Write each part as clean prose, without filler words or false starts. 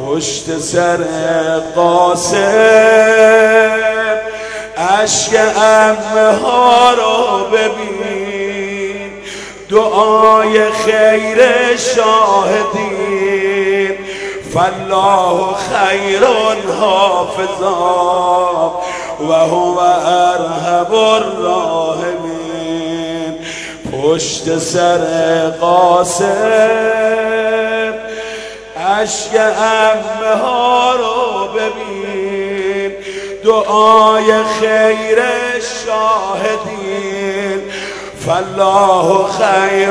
پشت سر قاسم اشک عمه ها رو ببین، دعای خیر شاهدین، فالله خیر حافظا و هو ارحم الراحمین. پشت سر قاسم اشک عمه ها رو ببین، دعای خیر شاهدین، فالله خیر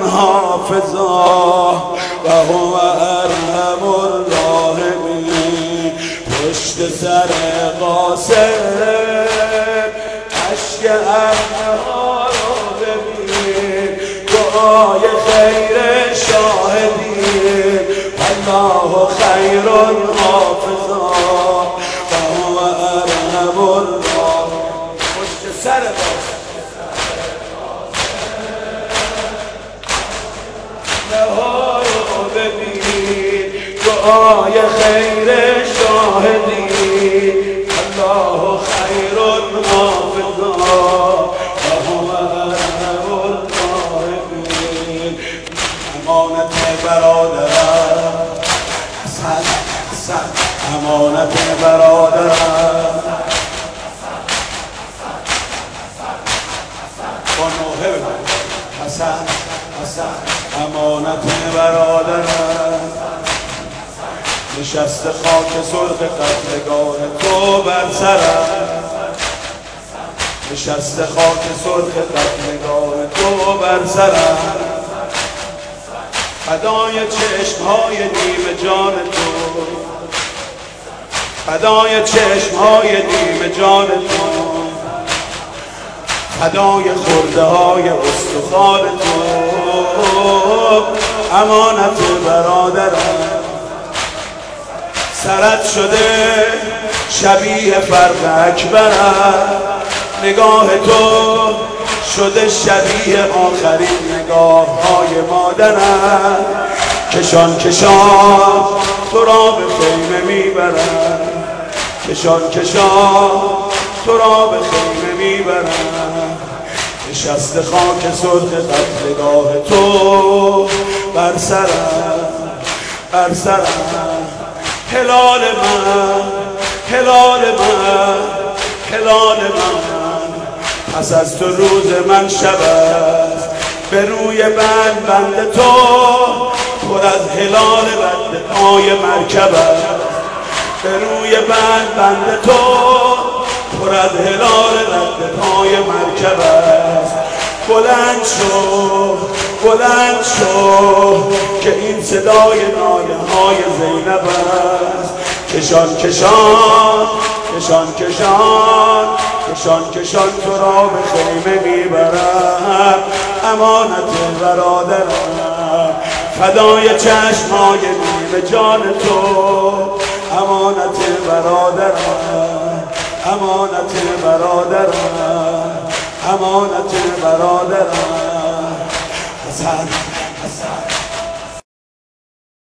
حافظا و هو ارحم الراحمین. پشت سر قاسم اشک عمه ها رو ببین، دعای خیر شاهدین، فالله خیر حافظا و هو ارحم الراحمین. پشت سر ببین، دعای خیر شاهدین، الله خیر حافظا و هو ارحم الراحمین. امانت برادرم حسن، امانت برادرم با نوحه حسن، امانت برادرم نشست خاک سرخ قتلگاه تو بر سرم، نشست خاک سرخ قتلگاه تو بر سرم، فدای چشمهای نیمه جان تو، فدای چشمهای نیمه جان تو، فدای خورده های استخوان تو، امانت برادرم. سرت شده شبیه فرق اکبرم، نگاه تو شده شبیه آخرین نگاه های مادرم، کشان کشان تو را به خیمه میبرم، کشان کشان تو را به خیمه میبرم، نشست خاک سرخ قتلگاه تو بر سرم، بر سرم. هلال من، هلال من، هلال من، پس از تو روز من شب است، به روی بند بند تو پر از هلال بند پای مرکب است، به روی بند بند تو پر از هلال بند پای مرکب است. بلند شو، بلند شو که این صدای ناله های زینب است، کشان کشان، کشان کشان، کشان کشان تو را به خیمه میبرم، امانت برادرم. فدای چشمهای نیمه جان تو، امانت برادرم، امانت برادرم، امانت برادرم. حسن